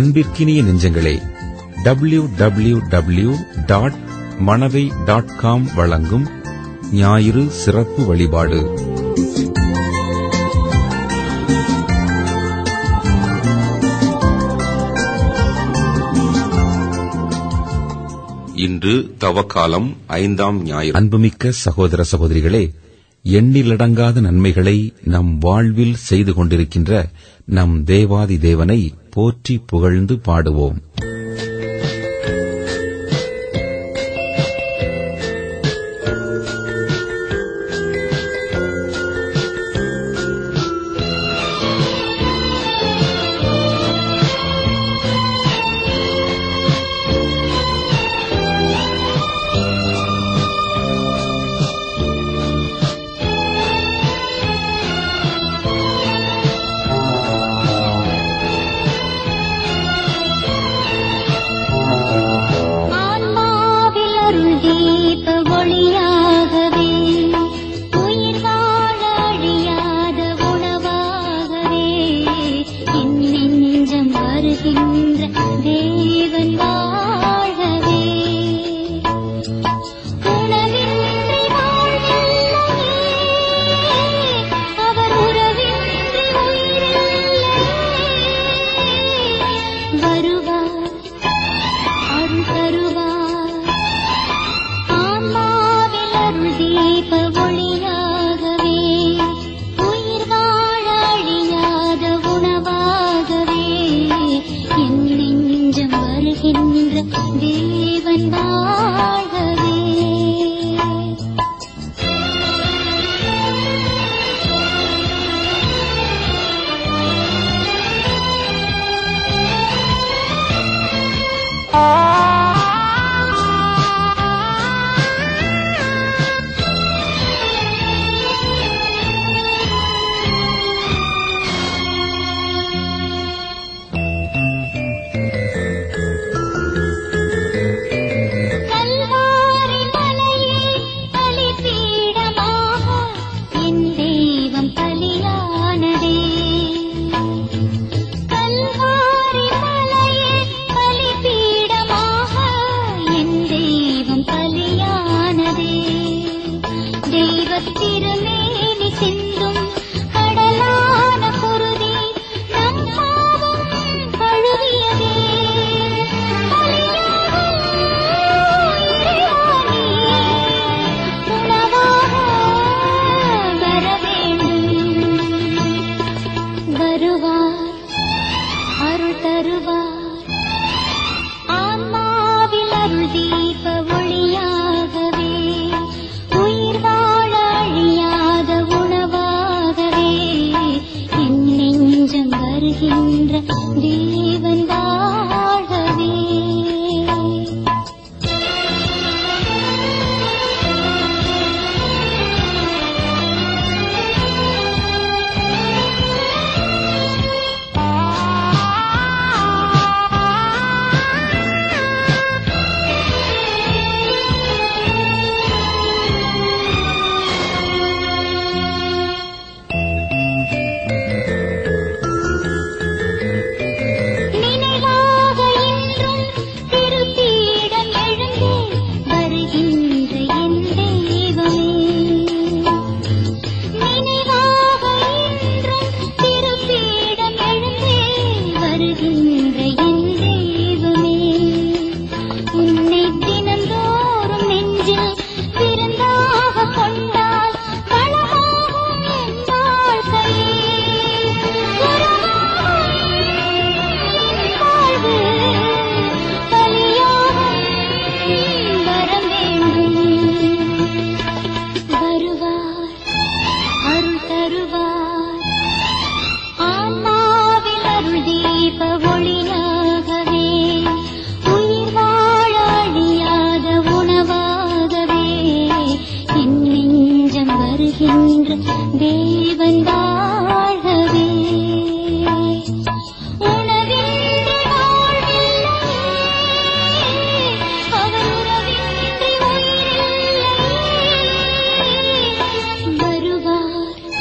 அன்பிற்கினிய நெஞ்சங்களே, www.manavai.com வழங்கும் ஞாயிறு சிறப்பு வழிபாடு. இன்று தவக்காலம் 5ஆம் ஞாயிறு. அன்புமிக்க சகோதர சகோதரிகளே, எண்ணிலடங்காத நன்மைகளை நம் வாழ்வில் செய்து கொண்டிருக்கின்ற நம் தேவாதி தேவனை போற்றி புகழ்ந்து பாடுவோம்.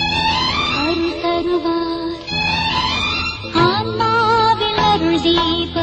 தருவார். ஆன்மாவில் அருள் தீப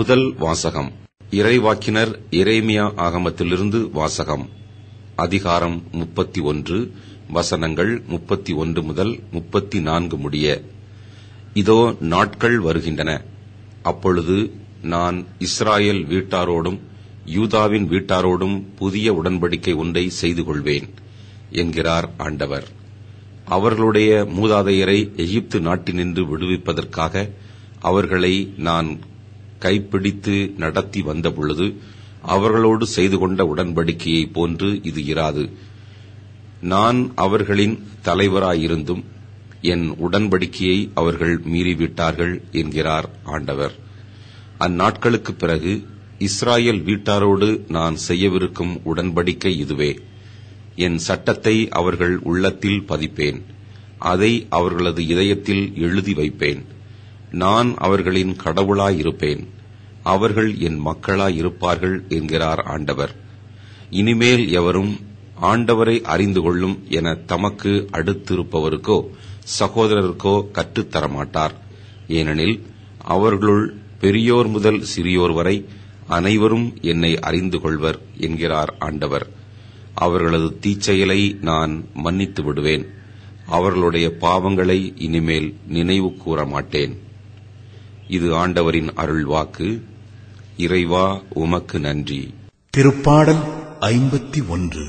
முதல் வாசகம். இறைவாக்கினர் எரேமியா ஆகமத்திலிருந்து வாசகம். அதிகாரம் 31, வசனங்கள் 31 முதல் 34 முடிய. இதோ நாட்கள் வருகின்றன, அப்பொழுது நான் இஸ்ராயேல் வீட்டாரோடும் யூதாவின் வீட்டாரோடும் புதிய உடன்படிக்கை ஒன்றை செய்து கொள்வேன் என்கிறார் ஆண்டவர். அவர்களுடைய மூதாதையரை எகிப்து நாட்டினின்று விடுவிப்பதற்காக அவர்களை நான் கைப்பிடித்து நடத்தி வந்தபொழுது அவர்களோடு செய்து கொண்ட உடன்படிக்கையைப் போன்று இது இராது. நான் அவர்களின் தலைவராயிருந்தும் என் உடன்படிக்கையை அவர்கள் மீறிவிட்டார்கள் என்கிறார் ஆண்டவர். அந்நாட்களுக்குப் பிறகு இஸ்ராயேல் வீட்டாரோடு நான் செய்யவிருக்கும் உடன்படிக்கை இதுவே. என் சட்டத்தை அவர்கள் உள்ளத்தில் பதிப்பேன், அதை அவர்களது இதயத்தில் எழுதி வைப்பேன். நான் அவர்களின் கடவுளாயிருப்பேன், அவர்கள் என் மக்களாயிருப்பார்கள் என்கிறார் ஆண்டவர். இனிமேல் எவரும் ஆண்டவரை அறிந்து கொள்ளும் என தமக்கு அடுத்திருப்பவருக்கோ சகோதரருக்கோ கற்றுத்தரமாட்டார். ஏனெனில் அவர்களுள் பெரியோர் முதல் சிறியோர் வரை அனைவரும் என்னை அறிந்து கொள்வர் என்கிறார் ஆண்டவர். அவர்களது தீச்செயலை நான் மன்னித்து விடுவேன், அவர்களுடைய பாவங்களை இனிமேல் நினைவு கூற மாட்டேன். இது ஆண்டவரின் அருள்வாக்கு. இறைவா, உமக்கு நன்றி. திருப்பாடல் 51.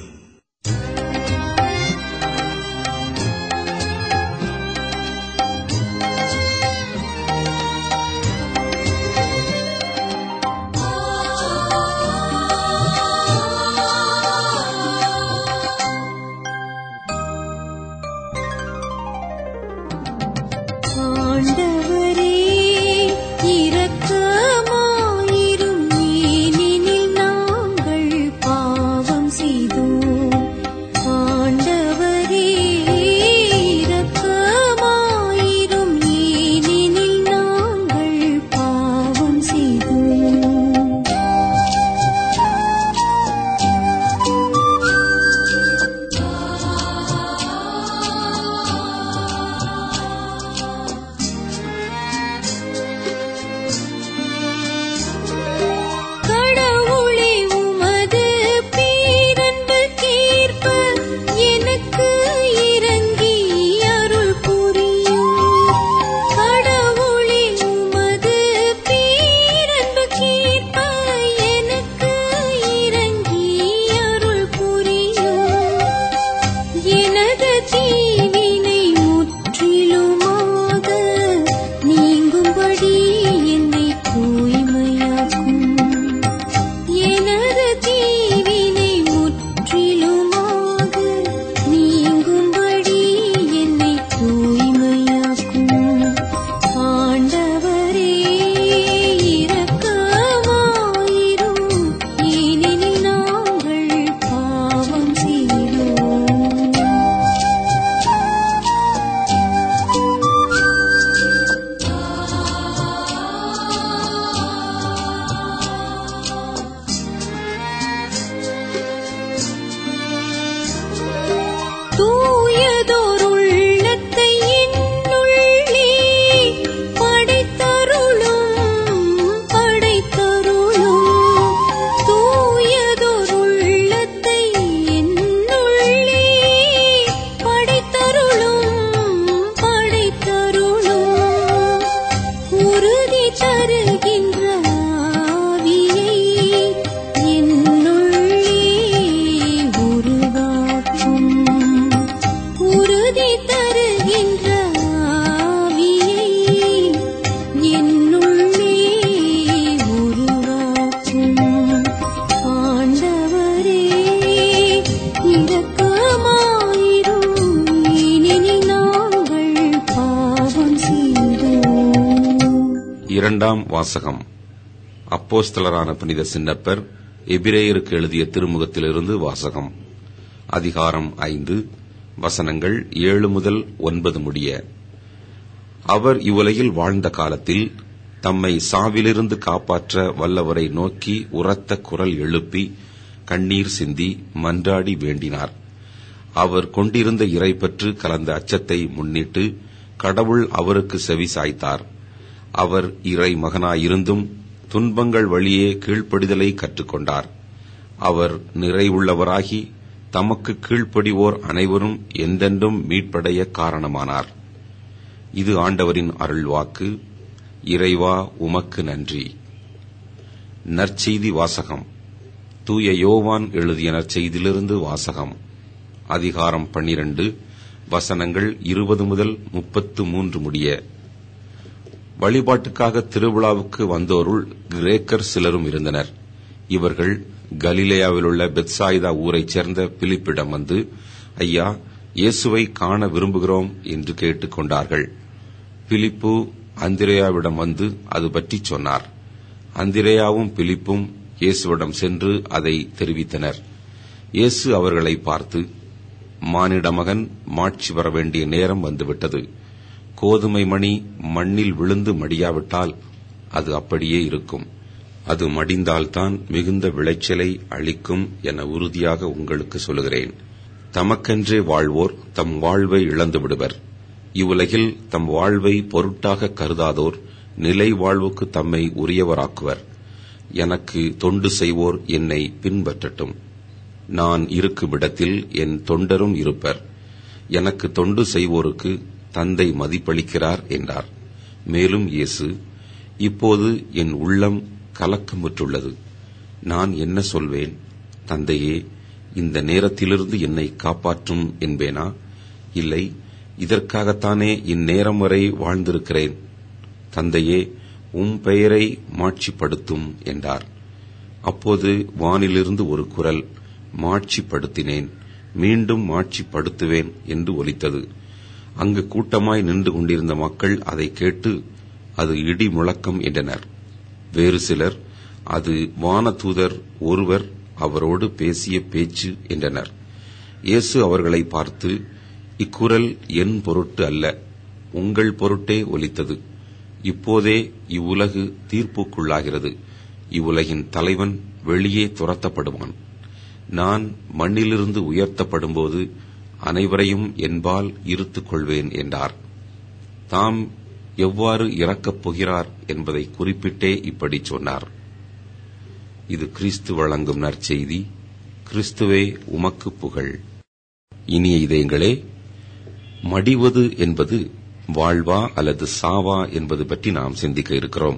இரண்டாம் வாசகம். அப்போஸ்தலரான புனித சின்னப்பர் எபிரேயருக்கு எழுதிய திருமுகத்திலிருந்து வாசகம். அதிகாரம் 5, வசனங்கள் 7 முதல் 9 முடிய. அவர் இவ்வுலகில் வாழ்ந்த காலத்தில் தம்மை சாவிலிருந்து காப்பாற்ற வல்லவரை நோக்கி உரத்த குரல் எழுப்பி கண்ணீர் சிந்தி மன்றாடி வேண்டினார். அவர் கொண்டிருந்த இறைப்பற்று கலந்த அச்சத்தை முன்னிட்டு கடவுள் அவருக்கு செவி சாய்த்தார். அவர் இறை மகனாயிருந்தும் துன்பங்கள் வழியே கீழ்ப்படிதலை கற்றுக்கொண்டார். அவர் நிறைவுள்ளவராகி தமக்கு கீழ்ப்படிவோர் அனைவரும் என்றென்றும் மீட்படைய காரணமானார். இது ஆண்டவரின் அருள்வாக்கு. இறைவா, உமக்கு நன்றி. நற்செய்தி வாசகம். தூய யோவான் எழுதிய நற்செய்தியிலிருந்து வாசகம். அதிகாரம் 12, வசனங்கள் 20 முதல் 33 முடிய. வழிபாட்டுக்காக திருவிழாவுக்கு வந்தோருள் கிரேக்கர் சிலரும் இருந்தனர். இவர்கள் கலிலேயாவில் உள்ள பெத்சாயிதா ஊரைச் சேர்ந்த பிலிப்பிடம் வந்து, ஐயா, இயேசுவை காண விரும்புகிறோம் என்று கேட்டுக் கொண்டார்கள். பிலிப்பு அந்திரேயாவிடம் வந்து அது பற்றி சொன்னார். அந்திரேயாவும் பிலிப்பும் இயேசுவிடம் சென்று அதை தெரிவித்தனர். இயேசு அவர்களை பார்த்து, மானிட மகன் மாட்சி வர வேண்டிய நேரம் வந்துவிட்டது. கோதுமை மணி மண்ணில் விழுந்து மடியாவிட்டால் அது அப்படியே இருக்கும். அது மடிந்தால்தான் மிகுந்த விளைச்சலை அளிக்கும் என உறுதியாக உங்களுக்கு சொல்லுகிறேன். தமக்கென்றே வாழ்வோர் தம் வாழ்வை இழந்து விடுவர். இவ்வுலகில் தம் வாழ்வை பொருட்டாக கருதாதோர் நிலை வாழ்வுக்கு தம்மை உரியவராக்குவர். எனக்கு தொண்டு செய்வோர் என்னை பின்பற்றட்டும். நான் இருக்குமிடத்தில் என் தொண்டரும் இருப்பர். எனக்கு தொண்டு செய்வோருக்கு தந்தை மதிப்பளிக்கிறார் என்றார். மேலும் இயேசு, இப்போது என் உள்ளம் கலக்கமுற்றுள்ளது. நான் என்ன சொல்வேன்? தந்தையே, இந்த நேரத்திலிருந்து என்னை காப்பாற்றும் என்பேனா? இல்லை, இதற்காகத்தானே இந்நேரம் வரை வாழ்ந்திருக்கிறேன். தந்தையே, உம் பெயரை மாட்சிப்படுத்தும் என்றார். அப்போது வானிலிருந்து ஒரு குரல், மாட்சிப்படுத்தினேன், மீண்டும் மாட்சிப்படுத்துவேன் என்று ஒலித்தது. அங்கு கூட்டமாய் நின்று கொண்டிருந்த மக்கள் அதை கேட்டு, அது இடி முழக்கம் என்றனர். வேறு சிலர், அது வானதூதர் ஒருவர் அவரோடு பேசிய பேச்சு என்றனர். இயேசு அவர்களை பார்த்து, இக்குரல் என் பொருட்டு அல்ல, உங்கள் பொருட்டே ஒலித்தது. இப்போதே இவ்வுலகு தீர்ப்புக்குள்ளாகிறது. இவ்வுலகின் தலைவன் வெளியே துரத்தப்படுவான். நான் மண்ணிலிருந்து உயர்த்தப்படும்போது அனைவரையும் என்பால் இருத்துக் கொள்வேன் என்றார். தாம் எவ்வாறு இறக்கப் போகிறார் என்பதை குறிப்பிட்டே இப்படி சொன்னார். இது கிறிஸ்து வழங்கும் நற்செய்தி. கிறிஸ்துவே, உமக்கு புகழ். இனிய இதயங்களே, மடிவது என்பது வாழ்வா அல்லது சாவா என்பது பற்றி நாம் சிந்திக்க இருக்கிறோம்.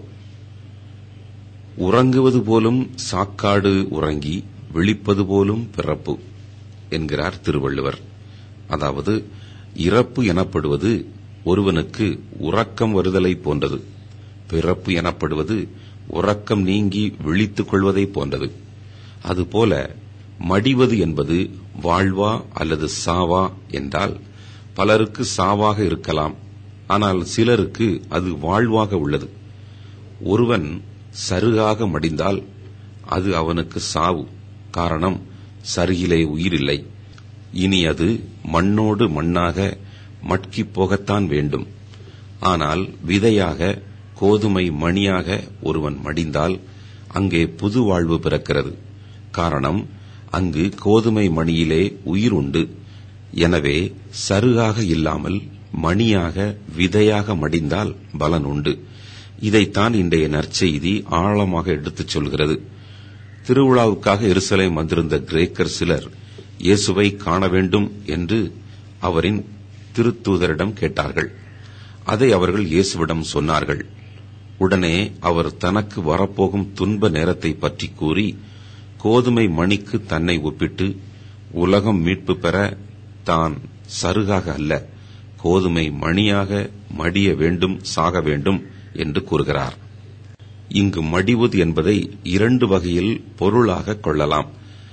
உறங்குவது போலும் சாக்காடு உறங்கி, விழிப்பது போலும் பிறப்பு என்கிறார் திருவள்ளுவர். அதாவது, இறப்பு எனப்படுவது ஒருவனுக்கு உறக்கம் வருதலை போன்றது. பிறப்பு எனப்படுவது உறக்கம் நீங்கி விழித்துக் கொள்வதை போன்றது. அதுபோல மடிவது என்பது வாழ்வா அல்லது சாவா என்றால், பலருக்கு சாவாக இருக்கலாம், ஆனால் சிலருக்கு அது வாழ்வாக உள்ளது. ஒருவன் சருகாக மடிந்தால் அது அவனுக்கு சாவு. காரணம், சருகிலே உயிரில்லை. இனி அது மண்ணோடு மண்ணாக மட்கிப் போகத்தான் வேண்டும். ஆனால் விதையாக, கோதுமை மணியாக ஒருவன் மடிந்தால் அங்கே புது வாழ்வு பிறக்கிறது. காரணம், அங்கு கோதுமை மணியிலே உயிர் உண்டு. எனவே சருகாக இல்லாமல் மணியாக, விதையாக மடிந்தால் பலன் உண்டு. இதைத்தான் இன்றைய நற்செய்தி ஆழமாக எடுத்துச் சொல்கிறது. திருவிழாவுக்காக எருசலேம் வந்திருந்த கிரேக்கர் சிலர் இயேசுவை காண வேண்டும் என்று அவரின் திருத்தூதரிடம் கேட்டார்கள். அதை அவர்கள் இயேசுவிடம் சொன்னார்கள். உடனே அவர் தனக்கு வரப்போகும் துன்ப நேரத்தை பற்றி கூறி, கோதுமை மணிக்கு தன்னை ஒப்பிட்டு, உலகம் மீட்பு பெற தான் சருகாக அல்ல, கோதுமை மணியாக மடிய வேண்டும், சாக வேண்டும் என்று கூறுகிறார். இங்கு மடிவது என்பதை இரண்டு வகையில் பொருளாக கொள்ளலாம்.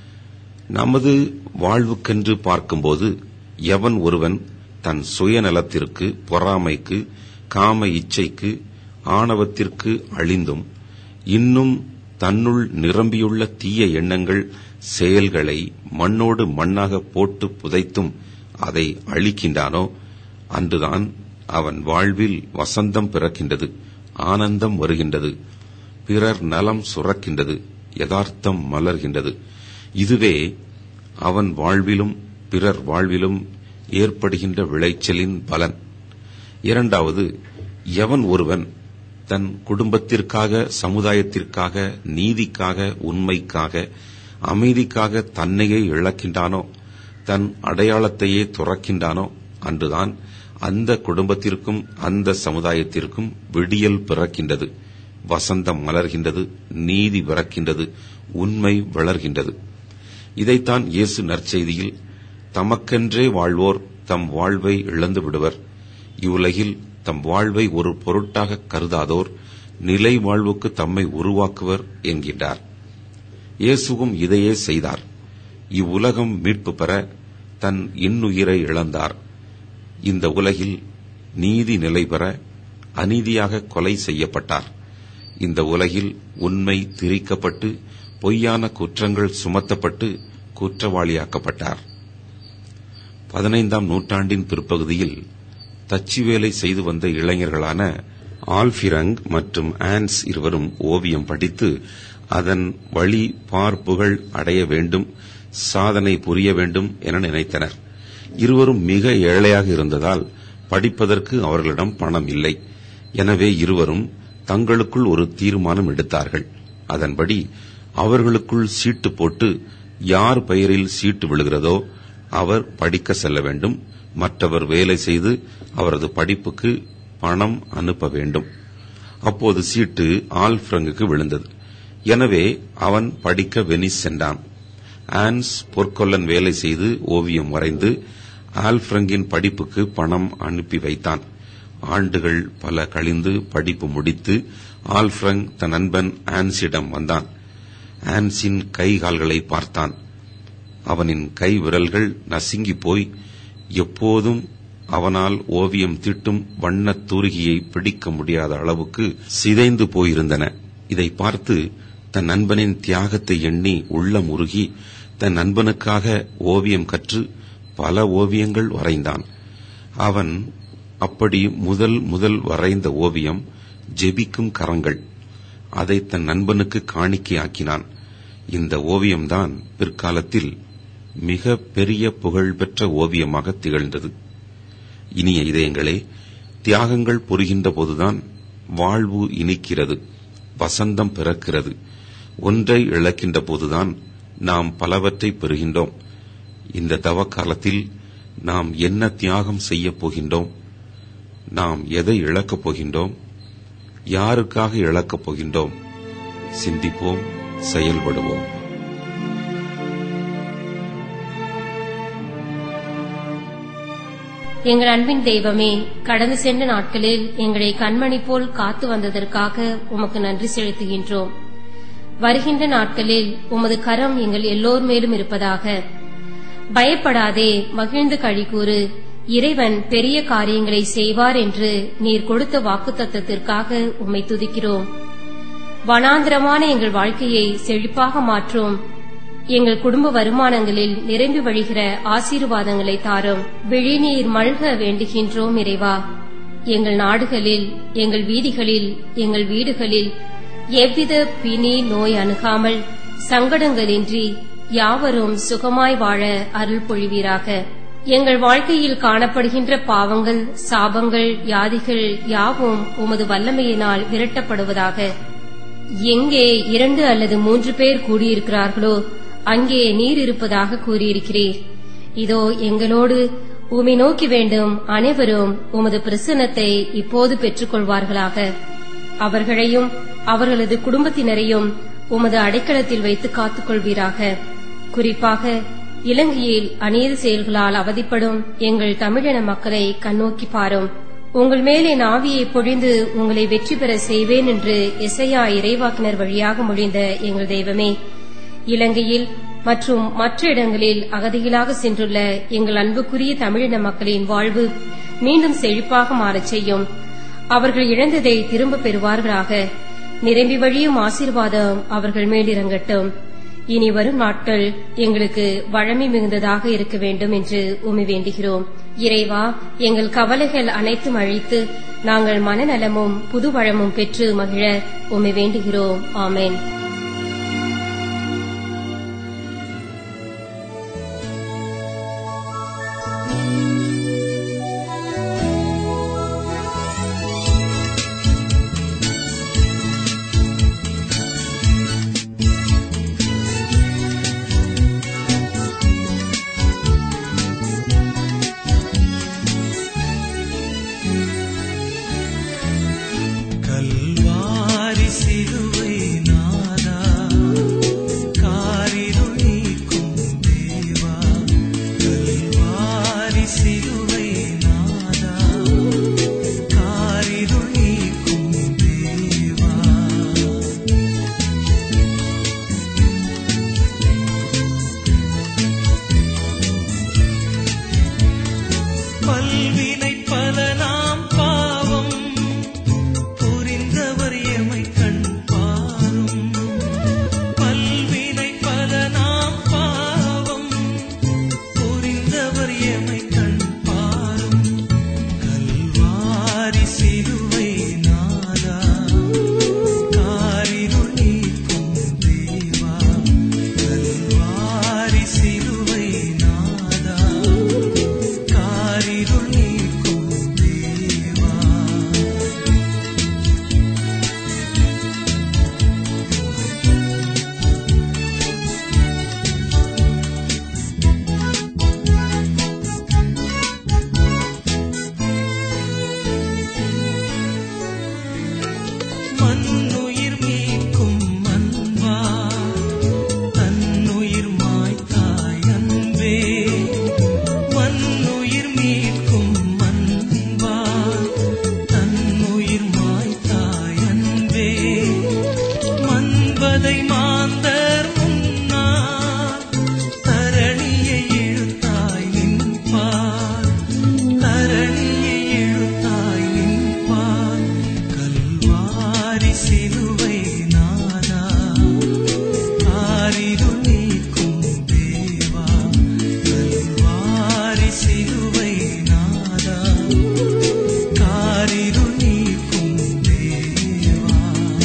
நமது வாழ்வுக்கென்று பார்க்கும்போது, எவன் ஒருவன் தன் சுயநலத்திற்கு, பொறாமைக்கு, காம இச்சைக்கு, ஆணவத்திற்கு அழிந்தும் இன்னும் தன்னுள் நிரம்பியுள்ள தீய எண்ணங்கள், செயல்களை மண்ணோடு மண்ணாக போட்டு புதைத்தும் அதை அழிக்கின்றானோ, அன்றுதான் அவன் வாழ்வில் வசந்தம் பிறக்கின்றது, ஆனந்தம் வருகின்றது, பிறர் நலம் சுரக்கின்றது, யதார்த்தம் மலர்கின்றது. இதுவே அவன் வாழ்விலும் பிறர் வாழ்விலும் ஏற்படுகின்ற விளைச்சலின் பலன். இரண்டாவது, எவன் ஒருவன் தன் குடும்பத்திற்காக, சமுதாயத்திற்காக, நீதிக்காக, உண்மைக்காக, அமைதிக்காக தன்னையே இழக்கின்றானோ, தன் அடையாளத்தையே துறக்கின்றானோ, அன்றுதான் அந்த குடும்பத்திற்கும் அந்த சமுதாயத்திற்கும் விடியல் பிறக்கின்றது, வசந்தம் மலர்கின்றது, நீதி பிறக்கின்றது, உண்மை வளர்கின்றது. இதைத்தான் இயேசு நற்செய்தியில், தமக்கென்றே வாழ்வோர் தம் வாழ்வை இழந்து விடுவர், இவ்வுலகில் தம் வாழ்வை ஒரு பொருட்டாக கருதாதோர் நிலை வாழ்வுக்கு தம்மை உருவாக்குவர் என்கின்றார். இயேசுவும் இதையே செய்தார். இவ்வுலகம் மீட்பு பெற தன் இன்னுயிரை இழந்தார். இந்த உலகில் நீதி நிலை பெற அநீதியாக கொலை செய்யப்பட்டார். இந்த உலகில் உண்மை திரிக்கப்பட்டு பொய்யான குற்றங்கள் சுமத்தப்பட்டு குற்றவாளியாக்கப்பட்டார். 15ஆம் நூற்றாண்டின் பிற்பகுதியில் தச்சு வேலை செய்து வந்த இளைஞர்களான ஆல்பிரங் மற்றும் ஆன்ஸ் இருவரும் ஓவியம் படித்து அதன் வழி பார்ப்புகள் அடைய வேண்டும், சாதனை புரிய வேண்டும் என நினைத்தனர். இருவரும் மிக ஏழையாக இருந்ததால் படிப்பதற்கு அவர்களிடம் பணம் இல்லை. எனவே இருவரும் தங்களுக்குள் ஒரு தீர்மானம் எடுத்தார்கள். அதன்படி அவர்களுக்குள் சீட்டு போட்டு யார் பெயரில் சீட்டு விழுகிறதோ அவர் படிக்க செல்ல வேண்டும், மற்றவர் வேலை செய்து அவரது படிப்புக்கு பணம் அனுப்ப வேண்டும். அப்போது சீட்டு ஆல்பிரங்குக்கு விழுந்தது. எனவே அவன் படிக்க வெனிஸ் சென்றான். ஆன்ஸ் பொற்கொல்லன் வேலை செய்து ஓவியம் வரைந்து ஆல்பிரங்கின் படிப்புக்கு பணம் அனுப்பி வைத்தான். ஆண்டுகள் பல கழிந்து படிப்பு முடித்து ஆல்பிரங் தன் நண்பன் ஆன்ஸிடம் வந்தான். ஆன்ஸின் கை கால்களை பார்த்தான். அவனின் கை விரல்கள் நசுங்கி போய் எப்போதும் அவனால் ஓவியம் தீட்டும் வண்ணத் தூரிகையை பிடிக்க முடியாத அளவுக்கு சிதைந்து போயிருந்தன. இதை பார்த்து தன் நண்பனின் தியாகத்தை எண்ணி உள்ளம் உருகி தன் நண்பனுக்காக ஓவியம் கற்று பல ஓவியங்கள் வரைந்தான். அவன் அப்படி முதல் வரைந்த ஓவியம் ஜெபிக்கும் கரங்கள். அதை தன் நண்பனுக்கு காணிக்கையாக்கினான். இந்த ஓவியம்தான் பிற்காலத்தில் மிக பெரிய புகழ்பெற்ற ஓவியமாக திகழ்ந்தது. இனிய இதயங்களே, தியாகங்கள் புரிகின்ற போதுதான் வாழ்வு இனிக்கிறது, வசந்தம் பிறக்கிறது. ஒன்றை இழக்கின்ற போதுதான் நாம் பலவற்றை பெறுகின்றோம். இந்த தவக்காலத்தில் நாம் என்ன தியாகம் செய்யப் போகின்றோம்? நாம் எதை இழக்கப் போகின்றோம்? யாருக்காக இழக்கப் போகின்றோம்? சிந்திப்போம், செயல்படுவோம். எங்கள் அன்பின் தெய்வமே, கடந்து சென்ற நாட்களில் எங்களை கண்மணி போல் காத்து வந்ததற்காக உமக்கு நன்றி செலுத்துகின்றோம். வருகின்ற நாட்களில் உமது கரம் எங்கள் எல்லோர் மேலும் இருப்பதாக. பயப்படாதே, மகிழ்ந்து களிகூறு, இறைவன் பெரிய காரியங்களை செய்வார் என்று நீர் கொடுத்த வாக்குத்தத்தத்திற்காக உம்மை துதிக்கிறோம். வனாந்திரமான எங்கள் வாழ்க்கையை செழிப்பாக மாற்றும். எங்கள் குடும்ப வருமானங்களில் நிரம்பி வழிகிற ஆசீர்வாதங்களை தாரும். விழிநீர் மல்க வேண்டுகின்றோம் இறைவா. எங்கள் நாடுகளில், எங்கள் வீதிகளில், எங்கள் வீடுகளில் எவ்வித பிணி நோய் அணுகாமல் சங்கடங்களின்றி யாவரும் சுகமாய் வாழ அருள் பொழிவீராக. எங்கள் வாழ்க்கையில் காணப்படுகின்ற பாவங்கள், சாபங்கள், வியாதிகள் யாவும் உமது வல்லமையினால் விரட்டப்படுவதாக. எங்கே 2 அல்லது 3 பேர் கூடியிருக்கிறார்களோ அங்கே நீர் இருப்பதாக கூறியிருக்கிறீர். இதோ எங்களோடு உம்மை நோக்கி வேண்டும் அனைவரும் உமது பிரசன்னத்தை இப்போது பெற்றுக் கொள்வார்களாக. அவர்களையும் அவர்களது குடும்பத்தினரையும் உமது அடைக்கலத்தில் வைத்து காத்துக் கொள்வீராக. குறிப்பாக இலங்கையில் அநீதி செயல்களால் அவதிப்படும் எங்கள் தமிழின மக்களை கண்ணோக்கி பாரும். உங்கள் மேலே ஆவியை பொழிந்து உங்களை வெற்றி பெற செய்வேன் என்று எசையா இறைவாக்கினர் வழியாக மொழிந்த எங்கள் தெய்வமே, இலங்கையில் மற்றும் மற்ற இடங்களில் அகதிகளாக சென்றுள்ள எங்கள் அன்புக்குரிய தமிழின மக்களின் வாழ்வு மீண்டும் செழிப்பாக மாறச் செய்யும். அவர்கள் இழந்ததை திரும்பப் பெறுவார்களாக. நிரம்பி வழியும் ஆசீர்வாதம் அவர்கள் மேலிறங்கட்டும். இனி வரும் நாட்கள் எங்களுக்கு வழமை மிகுந்ததாக இருக்க வேண்டும் என்று உம்மை வேண்டுகிறோம். இறைவா, எங்கள் கவலைகள் அனைத்தும் அழித்து நாங்கள் மனநலமும் புது வளமும் பெற்று மகிழ உம்மை வேண்டுகிறோம். ஆமென். பல்வினை பல நாம் பாவம் புரிந்தவர் எமை கண் பாரும். பல்வினை பல நாம் பாவம் புரிந்தவர் எமை கண் பாரும். கல்வாரி சிலுவை நாதா காரிருள் நீக்கும் தேவா. கல்வாரி சிலுவை நாதா காரிருள் நீக்கும் தேவா. மண்ணுயிர் மீட்கும் அன்பா தன்னுயிர் மாய்த்தாய் அன்பே. மண்ணுயிர் மீட்கும் அன்பா தன்னுயிர் மாய்த்தாய் அன்பே. மன்பதை மாந்தர் முன்னார் தரணியை இழுத்தாய் நின்பார். தரணியை இழுத்தாய் நின்பார். கல்வாரி சிலுவை நாதா காரிருள் நீக்கும் தேவா. கல்வாரி சிலுவை நாதா காரிருள் நீக்கும் தேவா.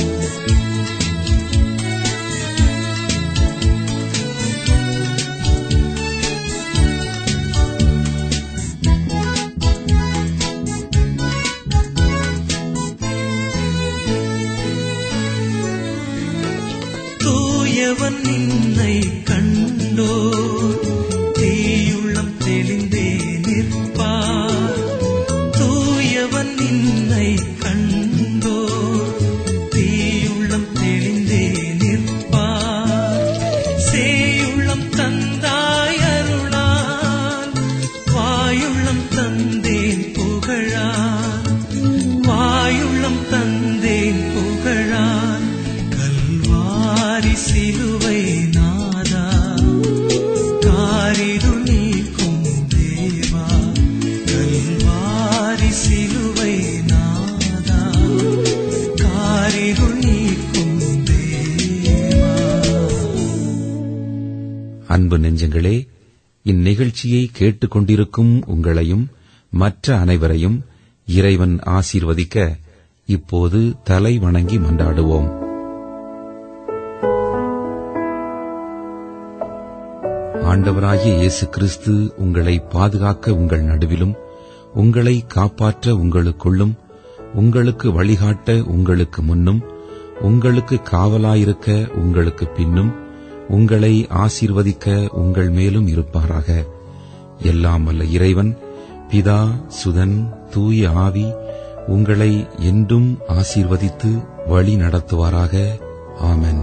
தூயவன் நின்னை கண்டோ தீயுள்ளம் தெளிந்தே நிற்பார். தூயவன் நின்னை கண்டோ தீயுள்ளம் தெளிந்தே நிற்பார். சேயுள்ளம் தந்தாய் அருளால் வாயுள்ளம் தந்தேன் புகழால். வாயுள்ளம் தந்தேன் புகழால். கல்வாரி சிலுவை நாதா காரிருள் நீக்கும் தேவா. கல்வாரி சிலுவை நாதா காரிருள் நீக்கும் தேவா. அன்பு நெஞ்சங்களே, இந்நிகழ்ச்சியை கேட்டுக் கொண்டிருக்கும் உங்களையும் மற்ற அனைவரையும் இறைவன் ஆசீர்வதிக்க இப்போது தலை வணங்கி மன்றாடுவோம். ஆண்டவராகிய இயேசு கிறிஸ்து உங்களை பாதுகாக்க உங்கள் நடுவிலும், உங்களை காப்பாற்ற உங்களுக்குள்ளும், உங்களுக்கு வழிகாட்ட உங்களுக்கு முன்னும், உங்களுக்கு காவலாயிருக்க உங்களுக்கு பின்னும், உங்களை ஆசீர்வதிக்க உங்கள் மேலும் இருப்பாராக. எல்லாம் வல்ல இறைவன் பிதா, சுதன், தூய ஆவி உங்களை என்றும் ஆசீர்வதித்து வழி நடத்துவாராக. ஆமென்.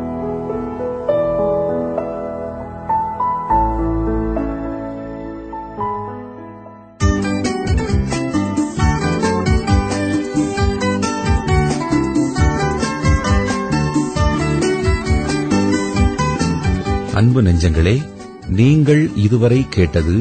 அன்பு நெஞ்சங்களே, நீங்கள் இதுவரை கேட்டது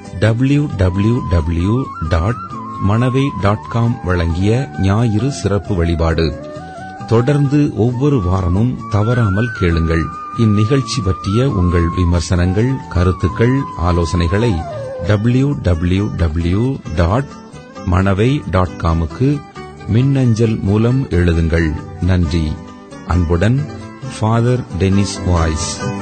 www.manavai.com வழங்கிய ஞாயிறு சிறப்பு வழிபாடு. தொடர்ந்து ஒவ்வொரு வாரமும் தவறாமல் கேளுங்கள். இந்நிகழ்ச்சி பற்றிய உங்கள் விமர்சனங்கள், கருத்துக்கள், ஆலோசனைகளை www.manavai.com மின்னஞ்சல் மூலம் எழுதுங்கள். நன்றி. அன்புடன் ஃபாதர் டெனிஸ் வாய்ஸ்.